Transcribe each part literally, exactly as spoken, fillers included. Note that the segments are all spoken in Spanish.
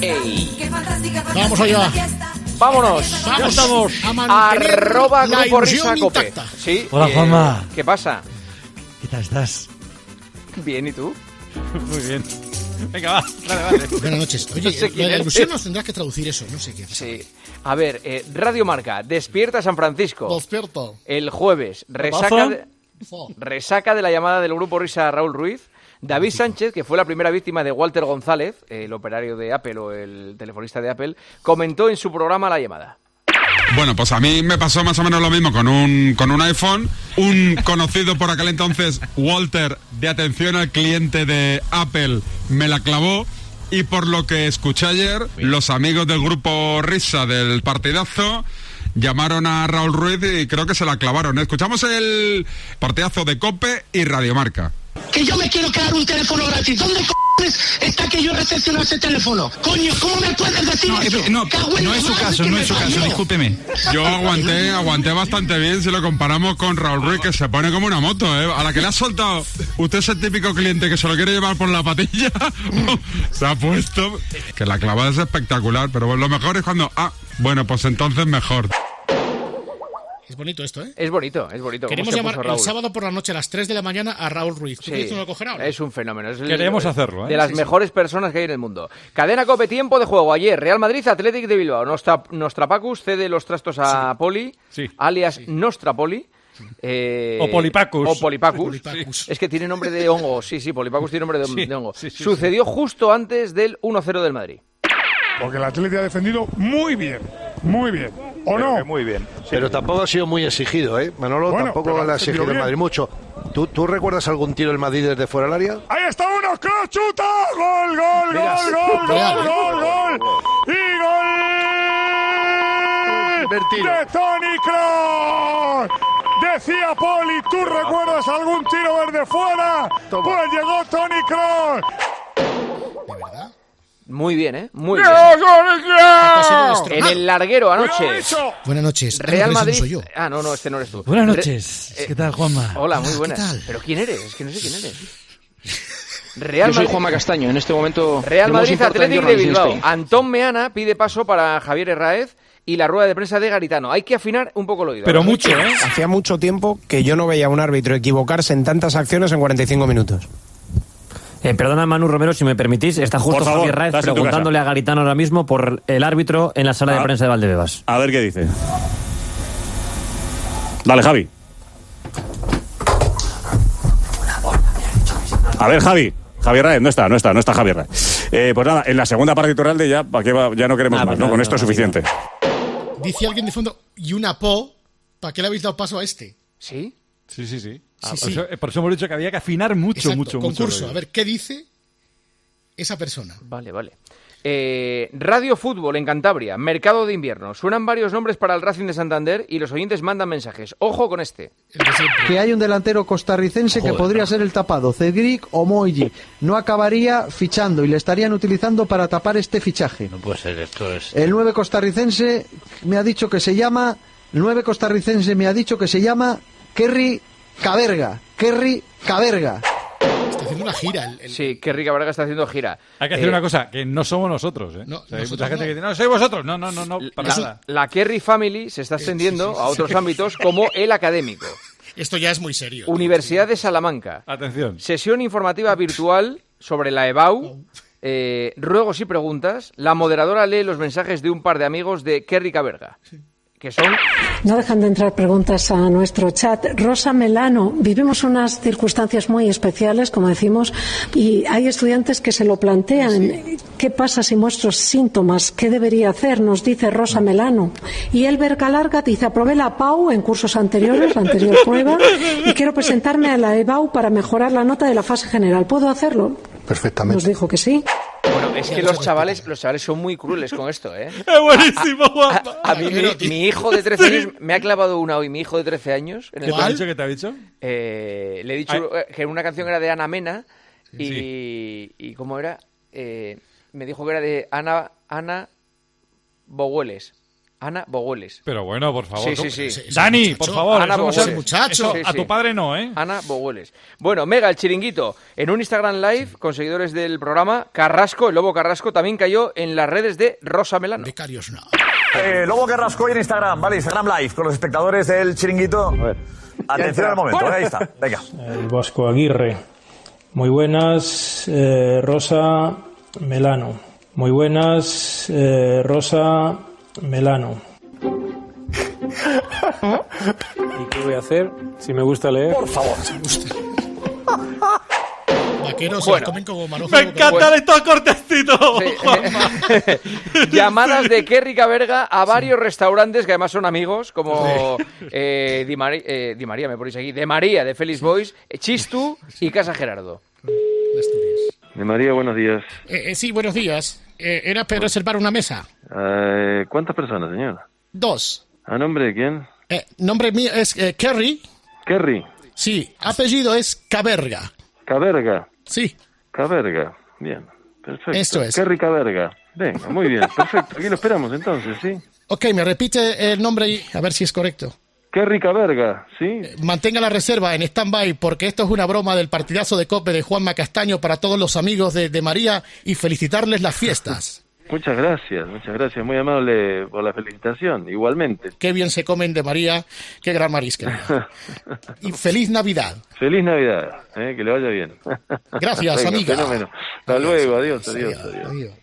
Ey. Vamos allá. Vámonos. Vamos Ya estamos. a mantener Arroba la Grupo ilusión Risa Cope. intacta. Sí. Hola, eh, Juanma. ¿Qué pasa? ¿Qué tal estás? Bien, ¿y tú? Muy bien. Venga, va, dale, dale. Buenas noches. Oye, No sé quién la es. ilusión nos tendrás que traducir eso, no sé qué. Sí. A ver, eh, Radio Marca, Despierta San Francisco. Despierto. El jueves, resaca pasa? de, resaca de la llamada del Grupo Risa a Raúl Ruiz. David Sánchez, que fue la primera víctima de Walter González, el operario de Apple o el telefonista de Apple, comentó en su programa la llamada. Bueno, pues a mí me pasó más o menos lo mismo con un, con un iPhone. Un conocido por aquel entonces, Walter, de atención al cliente de Apple, me la clavó. Y por lo que escuché ayer, los amigos del Grupo Risa del partidazo llamaron a Raúl Ruiz y creo que se la clavaron. Escuchamos el partidazo de COPE y Radiomarca. Que yo me quiero quedar un teléfono gratis. ¿Dónde cojones está que yo recepciono ese teléfono? Coño, ¿cómo me puedes decir No, eso? eh, no, no es su caso, no es su caso, discúlpeme. Yo aguanté, aguanté bastante bien si lo comparamos con Raúl Ruiz, que se pone como una moto, ¿eh? A la que le ha soltado, usted es el típico cliente que se lo quiere llevar por la patilla, se ha puesto, que la clavada es espectacular, pero bueno, lo mejor es cuando, ah, bueno, pues entonces mejor. Es bonito esto, ¿eh? Es bonito, es bonito. Queremos llamar el sábado por la noche a las tres de la mañana a Raúl Ruiz. ¿Tú Sí, crees que no lo cogerá ahora? es un fenómeno. Es el- Queremos hacerlo, ¿eh? De las Sí, sí. mejores personas que hay en el mundo. Cadena COPE, tiempo de juego. Ayer, Real Madrid, Athletic de Bilbao. Nostra, Nostrapacus cede los trastos a Poli, Sí. alias Nostrapoli. Eh, O Polipacus. O Polipacus. Polipacus. Es que tiene nombre de hongo. Sí, sí, Polipacus tiene nombre de, Sí, de hongo. sí, sí, Sucedió justo antes del uno cero del Madrid. Porque el Atlético ha defendido muy bien, muy bien. ¿O no? Muy bien. Pero tampoco ha sido muy exigido, ¿eh? Manolo Bueno, tampoco pero le ha ha defendido exigido el bien. Madrid mucho. ¿Tú, ¿Tú recuerdas algún tiro del Madrid desde fuera del área? Ahí está uno, que chuta, gol, gol, Mira. gol, gol, Real, gol, ¿eh? gol, gol, y gol Primer tiro. de Toni Kroos. Decía Poli, ¿tú recuerdas algún tiro desde fuera? Toma. Pues llegó Toni Kroos. ¿De verdad? Muy bien, ¿eh? Muy bien. Ha sido En destronado. el larguero anoche. Buenas noches. Ah, no, Real pero ese Madrid. no soy yo. Ah, no, no, este no eres tú. Buenas Re- noches. eh, ¿Qué tal, Juanma? Hola, Hola, muy ¿qué buenas. tal? ¿Pero quién eres? Es que no sé quién eres. Real Yo soy Madrid, Juanma Castaño, en este momento Real the most Madrid important Athletic de journalist in Bilbao. Spain. Antón Meana pide paso para Javier Herráez y la rueda de prensa de Garitano. Hay que afinar un poco el oído. Pero ¿verdad? mucho, ¿eh? Hacía mucho tiempo que yo no veía a un árbitro equivocarse en tantas acciones en cuarenta y cinco minutos. Eh, perdona, Manu Romero, si me permitís. Está justo Por favor, Javier Raez estás en tu preguntándole a Garitano ahora mismo por el árbitro en la sala de Ah. prensa de Valdebebas. A ver qué dice. Dale, Javi. A ver, Javi. Javier Raez, no está, no está, no está Javier Raez. Eh, pues nada, en la segunda parte editorial de ya, ¿para qué va? Ya no queremos Ah, más, pues ¿no? nada, Con esto es no, suficiente. Dice alguien de fondo, y una po, ¿para qué le habéis dado paso a este? ¿Sí? Sí, sí, sí. Ah, Sí, por, sí. Eso, por eso hemos dicho que había que afinar mucho, Exacto, mucho, mucho. concurso. rollo. A ver, ¿qué dice esa persona? Vale, vale. Eh, Radio Fútbol en Cantabria, mercado de invierno. Suenan varios nombres para el Racing de Santander y los oyentes mandan mensajes. Ojo con este. El de siempre. Que hay un delantero costarricense que podría ser el tapado, Cedric o Moigi. No acabaría fichando y le estarían utilizando para tapar este fichaje. No puede ser, esto es... El nueve costarricense me ha dicho que se llama... El nueve costarricense me ha dicho que se llama Kerry Caberga. Kerry Caberga. Está haciendo una gira. El, el- Sí, que Rica Vargas está haciendo gira. Hay que decir Eh, una cosa, que no somos nosotros, ¿eh? No, O sea, hay nosotros mucha gente no. que dice, no, sois vosotros. No, no, no, no, para La, nada. la Kerry Family se está extendiendo sí, sí, a sí. otros ámbitos como el académico. Esto ya es muy serio. Universidad de Salamanca. Atención. Sesión informativa virtual sobre la E B A U. Eh, ruegos y preguntas. La moderadora lee los mensajes de un par de amigos de Kerry Caberga. Que son... No dejan de entrar preguntas a nuestro chat. Rosa Melano, vivimos unas circunstancias muy especiales, como decimos, y hay estudiantes que se lo plantean. ¿Qué pasa si muestro síntomas? ¿Qué debería hacer? Nos dice Rosa Melano. Y Elber Galarga dice, aprobé la P A U en cursos anteriores, la anterior prueba, y quiero presentarme a la E B A U para mejorar la nota de la fase general. ¿Puedo hacerlo? Perfectamente. Nos dijo que sí. Bueno, es que los chavales, los chavales son muy crueles con esto, ¿eh? ¡Es buenísimo, Juanma! A, a mí mi, mi hijo de trece años me ha clavado una hoy, mi hijo de trece años. En el ¿Qué te ha dicho? ¿Qué te ha dicho? Eh, le he dicho Ay. eh, que una canción era de Ana Mena y, Sí. y ¿cómo era? Eh, me dijo que era de Ana, Ana Bogueles. Ana Bogueles. Pero bueno, por favor. Sí, sí, sí. Dani, por favor. Ana eso no se- Bogueles. eso Sí, a sí. tu padre no, ¿eh? Ana Bogueles. Bueno, Mega, el chiringuito, en un Instagram Live con seguidores del programa, Carrasco, el Lobo Carrasco, también cayó en las redes de Rosa Melano. Becarios no. Eh, Lobo Carrasco en Instagram, vale, Instagram Live, con los espectadores del chiringuito. A ver. Atención al momento, ahí está, venga. El Vasco Aguirre. Muy buenas, eh, Rosa Melano. Muy buenas, eh, Rosa Melano. ¿Y qué voy a hacer? Si me gusta leer. Por favor. Vaqueros se Bueno. los comen como manojo. Me encantan estos cortecitos. Juanma. Llamadas de Kerry Caberga a varios restaurantes que además son amigos, como eh, Di, Mari- eh, Di María, me ponéis aquí, de María, de Félix Boys, eh, Chistu y Casa Gerardo. De María, buenos días. Eh, eh, sí, buenos días. Eh, era para reservar una mesa. Eh, ¿Cuántas personas, señor? Dos. ¿A nombre de quién? Eh, nombre mío es eh, Kerry. Kerry. Sí, apellido es Caberga. Caberga. Sí. Caberga. Bien, perfecto. Esto es. Kerry Caberga. Venga, muy bien, perfecto. Aquí lo esperamos entonces, ¿sí? Ok, me repite el nombre y a ver si es correcto. Kerry Caberga, ¿sí? Mantenga la reserva en stand-by porque esto es una broma del partidazo de COPE de Juanma Castaño para todos los amigos de, de María y felicitarles las fiestas. Muchas gracias, muchas gracias. Muy amable por la felicitación, igualmente. Qué bien se comen de María, qué gran marisquería. Y feliz Navidad. Feliz Navidad, ¿eh? Que le vaya bien. Gracias, Venga, amiga. Fenómeno. Hasta luego, adiós, adiós, adiós.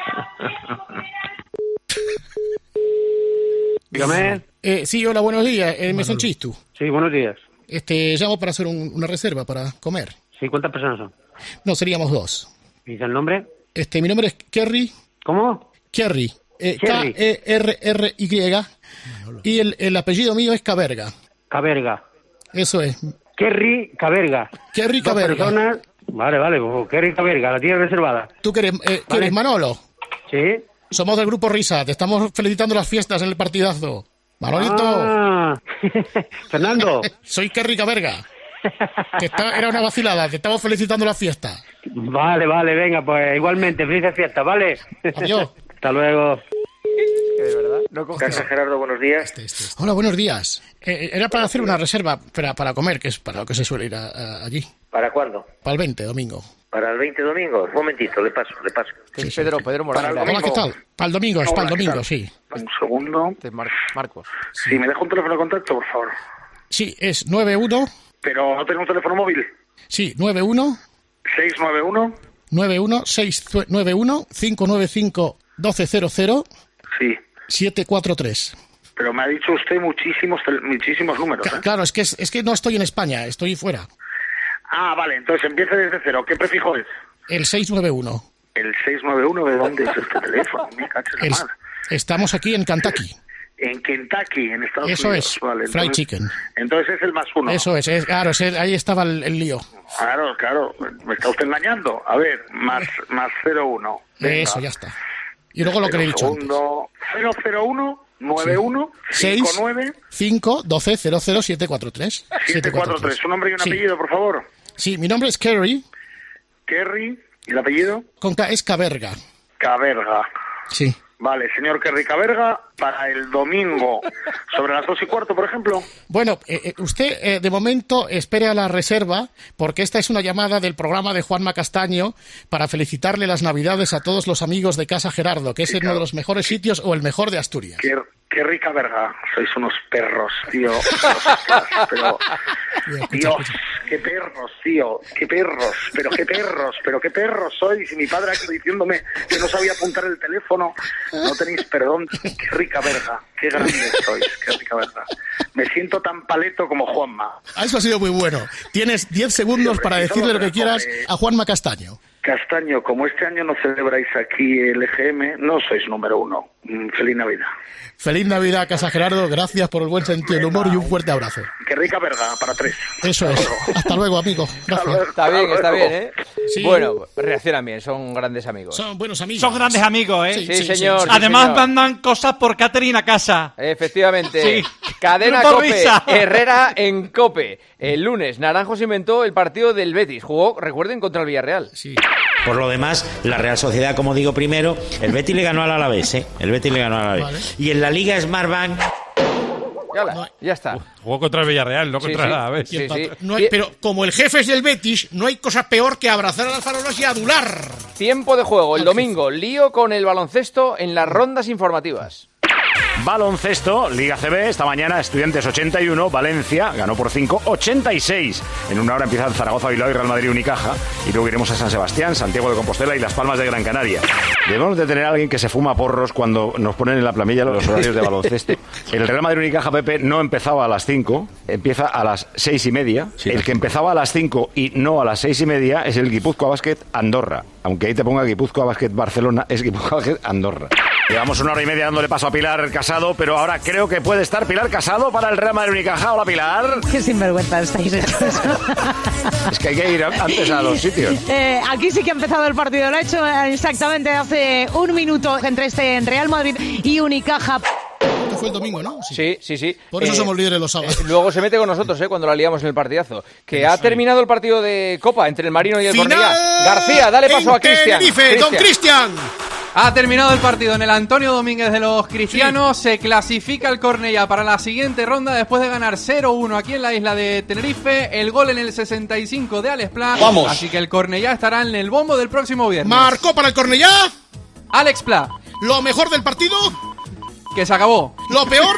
Dígame. Eh, sí, hola, buenos días. Eh, me son Chistu. Sí, buenos días. Este, llamo para hacer un- una reserva para comer. Sí, ¿cuántas personas son? No, seríamos dos. ¿Y el nombre? Este, mi nombre es Kerry. ¿Cómo? Kerry. Eh, Kerry. K E R R Y. Y el, el apellido mío es Caberga. Caberga. Eso es. Kerry Caberga. Kerry Dos Caberga. personas. Vale, vale, pues Kerry Caberga, la tienes reservada. ¿Tú qué eres, eh, ¿qué eres, Manolo? Sí. Somos del grupo Risa. Te estamos felicitando las fiestas en el partidazo. Manolito. Ah. Fernando. Soy Kerry Caberga. Que está- era una vacilada. Te estamos felicitando las fiestas. Vale, vale, venga, pues igualmente, felices fiestas, ¿vale? Adiós. Hasta luego. De verdad, no Casa Gerardo, buenos días. Hola, buenos días. Eh, era para hacer una reserva para, para comer, que es para lo que se suele ir a- a- allí. ¿Para cuándo? Para el veinte, domingo. Para el veinte domingo. Un momentito, le paso, le paso. Que es Pedro, Pedro Morales. Para el Hola, ¿qué tal? Para el domingo, es para el Hola, ¿qué domingo, tal? sí. Un segundo. De Mar- Marcos. Sí, me deja un teléfono de contacto, por favor. Sí, es nueve uno. Pero no tengo un teléfono móvil. Sí, nueve uno. seis nueve uno. nueve uno seis nueve uno cinco nueve cinco uno dos cero cero Sí. siete cuatro tres. Pero me ha dicho usted muchísimos, tel- muchísimos números. ¿eh? Claro, es que, es, es que no estoy en España, estoy fuera. Ah, vale, entonces empiece desde cero. ¿Qué prefijo es? El seis nueve uno. El seis nueve uno, ¿de dónde es este teléfono? Me cacho en la El- madre. estamos aquí en Kentucky. En Kentucky, en Estados Eso Unidos. es, Vale, fried entonces- chicken. Entonces es el más uno. Eso es, es- claro, es el- ahí estaba el, el lío. Claro, claro. Me está usted engañando. A ver, más, más cero uno. Venga. Eso, ya está. Y luego lo que le he dicho antes. Segundo, cero cero uno nueve uno cinco nueve cinco doce cero cero siete cuatro tres. siete cuatro tres. Su nombre y un Sí. apellido, por favor. Sí, mi nombre es Kerry, Kerry. ¿Y el apellido? con K es Caberga. Caberga. Sí. Vale, señor Kerry Caberga, para el domingo, sobre las dos y cuarto, por ejemplo. Bueno, eh, eh, usted eh, de momento espere a la reserva, porque esta es una llamada del programa de Juanma Castaño para felicitarle las Navidades a todos los amigos de Casa Gerardo, que es uno de los mejores sitios o el mejor de Asturias. Ker- Kerry Caberga, sois unos perros, tío. Pero, Dios, qué perros, tío, qué perros, pero qué perros, pero qué perros sois. Y mi padre aquí diciéndome que no sabía apuntar el teléfono. No tenéis perdón. Qué rica verga, qué grandes sois, qué rica verga. Me siento tan paleto como Juanma. Ah, eso ha sido muy bueno. Tienes diez segundos para decirle lo que quieras a Juanma Castaño. Castaño, como este año no celebráis aquí el E G M, no sois número uno. Mm, Feliz Navidad. Feliz Navidad, Casa Gerardo. Gracias por el buen sentido del humor y un fuerte abrazo. Qué rica verga, para tres. Eso es. Hasta luego, amigo. Gracias. Está bien, está bien, ¿eh? Sí. Bueno, reaccionan bien, son grandes amigos. Son buenos amigos. Son grandes amigos, ¿eh? Sí, sí, señor. sí, Además señor. mandan cosas por catering a casa. Efectivamente. Sí. Cadena Grupo COPE. Risa. Herrera en COPE. El lunes, Naranjo se inventó el partido del Betis. Jugó, recuerden, contra el Villarreal. Sí. Por lo demás, la Real Sociedad, como digo primero, el Betis le ganó al Alavés, ¿eh? El Betis le ganó al Alavés. Vale. Y en la Liga Smartbank... Ya, ya está. Jugó contra el Villarreal, no Sí, contra sí. el Alavés. Sí, sí. No hay- pero como el jefe es del Betis, no hay cosa peor que abrazar a las farolas y adular. Tiempo de juego, el domingo. Lío con el baloncesto en las rondas informativas. Baloncesto, Liga C B, esta mañana Estudiantes ochenta y uno, Valencia ganó por cinco, ochenta y seis. En una hora empiezan Zaragoza, Bilbao y Real Madrid Unicaja. Y luego iremos a San Sebastián, Santiago de Compostela y Las Palmas de Gran Canaria. Debemos de tener a alguien que se fuma porros cuando nos ponen en la planilla los horarios de baloncesto. El Real Madrid Unicaja, Pepe, no empezaba a las cinco, empieza a las seis y media. El que empezaba a las cinco y no a las seis y media es el Guipúzcoa Basket Andorra. Aunque ahí te ponga Guipúzcoa Basket Barcelona, es Guipúzcoa Basket Andorra. Llevamos una hora y media dándole paso a Pilar Casado, pero ahora creo que puede estar Pilar Casado para el Real Madrid Unicaja. Hola, Pilar. Qué sinvergüenza estáis hechos. Es que hay que ir antes a los sitios. Eh, aquí sí que ha empezado el partido. Lo ha hecho exactamente hace un minuto entre este Real Madrid y Unicaja. Esto fue el domingo, ¿no? Sí, sí, sí. Por eso Eh, somos líderes los sábados. eh, luego se mete con nosotros, ¿eh? Cuando la liamos en el partidazo. Que ha terminado el partido de Copa entre el Marino y el Final Cornellá. García, dale paso en a Cristian. Tenerife, don Cristian. Ha terminado el partido en el Antonio Domínguez de los Cristianos. Sí. Se clasifica el Cornellá para la siguiente ronda después de ganar cero uno aquí en la isla de Tenerife. El gol en el sesenta y cinco de Alex Pla. Vamos. Así que el Cornellá estará en el bombo del próximo viernes. Marcó para el Cornellá Alex Pla. lo mejor del partido, Que se acabó. lo peor,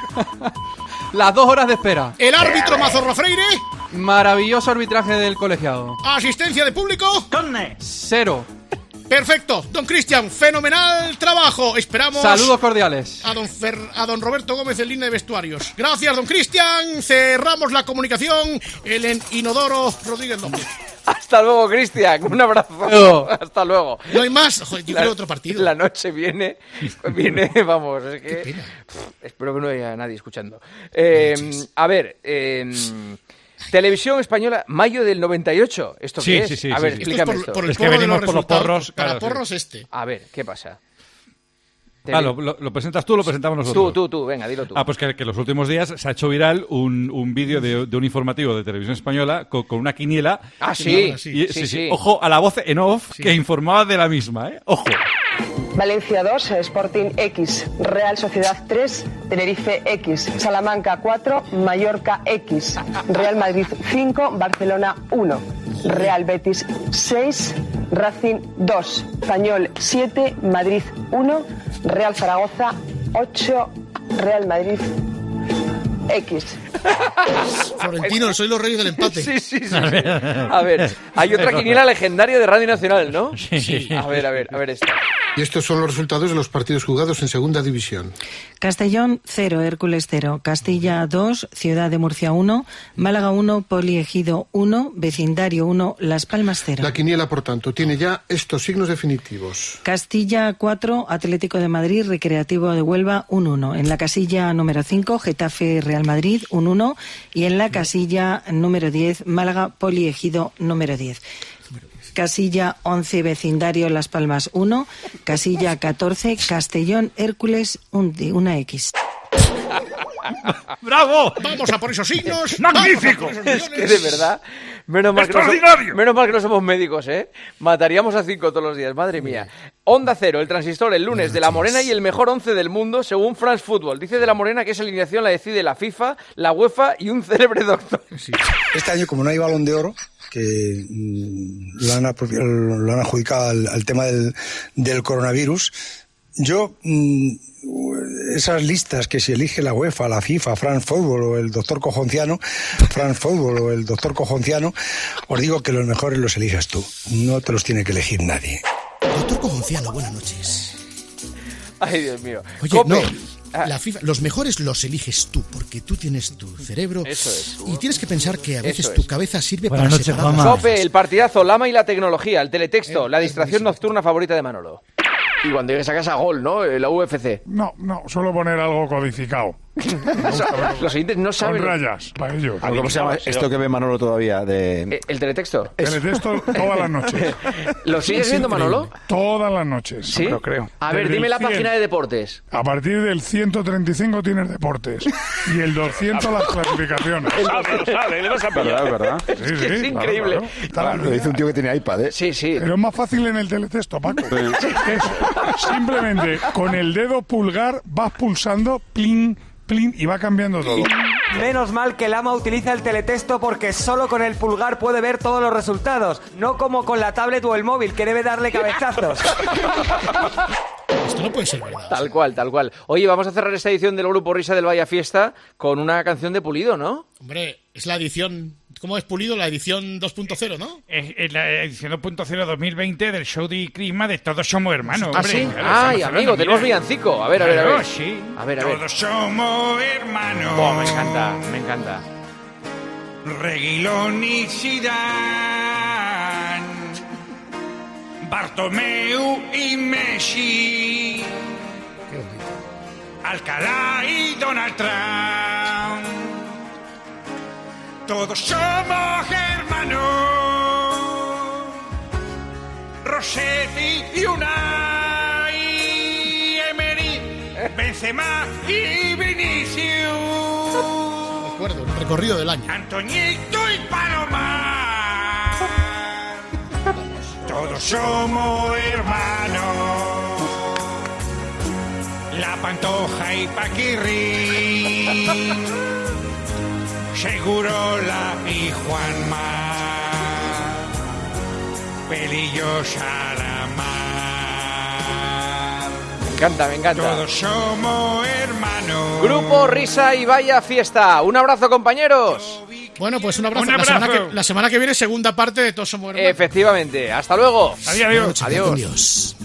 Las dos horas de espera. el árbitro Mazorra Freire, Maravilloso arbitraje del colegiado. asistencia de público. Cero. Perfecto, don Cristian, fenomenal trabajo. Esperamos Saludos cordiales. a don, Fer, a don Roberto Gómez en línea de vestuarios. Gracias, don Cristian. Cerramos la comunicación. El en Inodoro Rodríguez López. Hasta luego, Cristian. Un abrazo. Luego. Hasta luego. No hay más. Joder, yo La- quiero otro partido. La noche viene, viene, vamos, es que... Pff, espero que no haya nadie escuchando. Eh, a ver, eh, Televisión Española, mayo del noventa y ocho. ¿Esto Sí, qué es? sí, sí, a sí, ver, sí. explícame Esto es esto. por, por el Es que porro de venimos los por los resultados. porros, Para claro, sí. porros este. A ver, ¿qué pasa? Ah, ¿lo, lo, lo presentas tú o lo presentamos nosotros? Tú, tú, tú, venga, dilo tú. Ah, pues que, que los últimos días se ha hecho viral un, un vídeo de, de un informativo de Televisión Española con, con una quiniela. Ah, sí, Y- sí, sí, sí. sí. Ojo a la voz en off que informaba de la misma, ¿eh? Ojo. Valencia dos, Sporting X, Real Sociedad tres, Tenerife X, Salamanca cuatro, Mallorca X, Real Madrid cinco, Barcelona uno, Real Betis seis, Racing dos, Español siete, Madrid uno, Real Zaragoza ocho, Real Madrid X. Florentino, soy los reyes del empate. Sí, sí, sí. A ver, hay otra quiniela legendaria de Radio Nacional, ¿no? Sí. A ver, a ver, a ver esta. Y estos son los resultados de los partidos jugados en Segunda División. Castellón cero, Hércules cero, Castilla dos, Ciudad de Murcia uno, Málaga uno, Poliegido uno, Vecindario uno, Las Palmas cero. La quiniela, por tanto, tiene ya estos signos definitivos. Castilla cuatro, Atlético de Madrid, Recreativo de Huelva un uno. En la casilla número cinco, Getafe Real Madrid un uno. Y en la casilla número diez, Málaga Poliegido número diez. Casilla once, Vecindario Las Palmas uno. Casilla catorce, Castellón Hércules un- una X. ¡Bravo! Vamos a por esos signos. ¡Magnífico! Vamos a por esos Es que de millones. verdad, menos mal que, no ¡Extraordinario! somos, menos mal que no somos médicos, ¿eh? Mataríamos a cinco todos los días, madre mía. Onda Cero, el transistor, el lunes, de La Morena y el mejor once del mundo, según France Football. Dice de La Morena que esa alineación la decide la FIFA, la UEFA y un célebre doctor. Este año, como no hay Balón de Oro, que mm, lo, han, apro- lo han adjudicado al, al tema del, del coronavirus, yo, mm, esas listas que si elige la UEFA, la FIFA, France Football o el doctor Cojonciano, France Football o el doctor Cojonciano, os digo que los mejores los eliges tú, no te los tiene que elegir nadie. Doctor Cojonciano, buenas noches. Ay, Dios mío. Oye, Cope. no, Ah, la FIFA, los mejores los eliges tú, porque tú tienes tu cerebro Eso es. y tienes que pensar que a veces Eso tu es. cabeza sirve Buenas para noches, separar las Juanma. cosas. Cope, el partidazo, Lama y la tecnología, el teletexto, la distracción nocturna favorita de Manolo. Y cuando llegues a casa, gol, ¿no? La U F C. No, no, suelo poner algo codificado. Los oyentes no saben. Con rayas, para ellos. ¿Cómo se llama esto que ve Manolo todavía? De... ¿El teletexto? Teletexto todas las noches. ¿Lo sigues viendo, Manolo? Todas las noches. ¿Sí? No creo. A ver, Desde dime el la cien, página de deportes. A partir del ciento treinta y cinco tienes deportes. Y el doscientos las clasificaciones. Lo sabe, lo sabe, le vas a pillar. ¿Verdad, verdad? Sí, sí, Es increíble. claro, claro. Está la Lo dice un tío que tiene iPad, ¿eh? Sí, sí. Pero es más fácil en el teletexto, Paco. Es simplemente con el dedo pulgar vas pulsando, plin, plin, y va cambiando todo. Menos mal que Lama utiliza el teletexto porque solo con el pulgar puede ver todos los resultados, no como con la tablet o el móvil que debe darle cabezazos. Esto no puede ser verdad. Tal cual, tal cual. Oye, vamos a cerrar esta edición del Grupo Risa del Vaya Fiesta con una canción de Pulido, ¿no? Hombre, es la edición... ¿Cómo es Pulido? La edición dos punto cero, ¿no? Es, es la edición dos punto cero dos mil veinte del show de Crisma de Todos Somos Hermanos. ¿Ah, hombre. sí? Claro, Ay, estamos amigo, hablando, tenemos mira. villancico. A ver, a ver, a Claro, ver. sí. A ver, a ver. Todos somos hermanos. Oh, me encanta, me encanta. Reguilón y Zidane, Bartomeu y Messi, Alcalá y Donald Trump. Todos somos hermanos. Rossetti y Unai, Emery, Benzema y Vinicius. Recuerdo, el recorrido del año. Antoñito y Palomar. Todos somos hermanos. La Pantoja y Paquirri. Segurola y Juanma. Pelillos a la mar. Me encanta, me encanta. Todos somos hermanos. Grupo Risa y Vaya Fiesta. Un abrazo, compañeros. Bueno, pues un abrazo. Un La, semana abrazo. que, la semana que viene, segunda parte de Todos Somos Hermanos. Efectivamente. Hasta luego. Adiós. Adiós. Adiós.